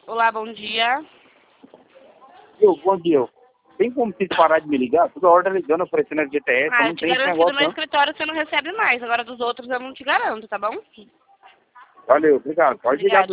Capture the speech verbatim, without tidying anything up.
Olá, bom dia. Eu, bom dia. Tem como vocês parar de me ligar? Toda hora ligando, oferecendo F G T S, Ah, não eu te tem esse garanto que do negócio meu não. escritório você não recebe mais. Agora dos outros eu não te garanto, tá bom? Valeu, obrigado. Pode ligar Obrigada. pro